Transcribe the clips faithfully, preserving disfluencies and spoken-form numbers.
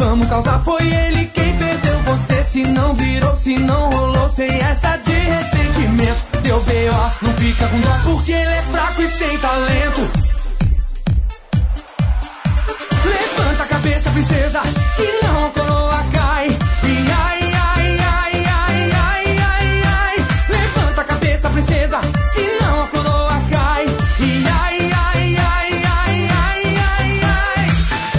vamos causar. Foi ele quem perdeu você. Se não virou, se não rolou, sem essa de ressentimento. Deu B O, não fica com dó, porque ele é fraco e sem talento. Levanta a cabeça, princesa, senão a coroa cai. E ai, ai, ai, ai, ai, ai, ai. Levanta a cabeça, princesa, senão a coroa cai. E ai, ai, ai, ai, ai, ai, ai.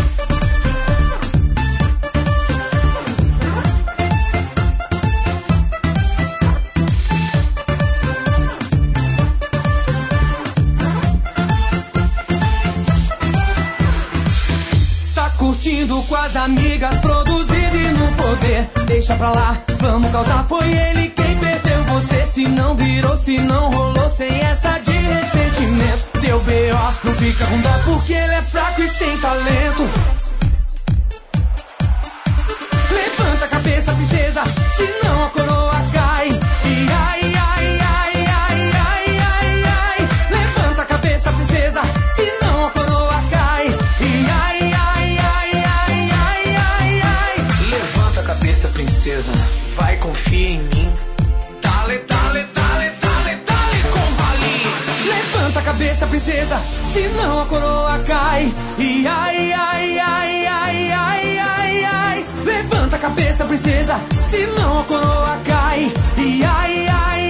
Tá curtindo com as amigas, produzido e no poder. Deixa pra lá, vamos causar. Foi ele quem perdeu você. Se não virou, se não rolou, sem essa de ressentimento. Deu B O, não fica com dó, porque ele é fraco e sem talento. Levanta a cabeça, princesa, senão a coroa cai. E ai, ai, ai, ai, ai, ai, ai. Levanta a cabeça, princesa, senão a coroa cai. E ai, ai, ai, ai, ai, ai, ai. Levanta a cabeça, princesa, vai, confia em mim. Dale, dale, dale, dale, dale com valinha. Levanta a cabeça, princesa, senão a coroa cai. E ai, ai, ai, ai, ai, ai, ai. Levanta a cabeça, princesa, senão a coroa cai. E ai, ai,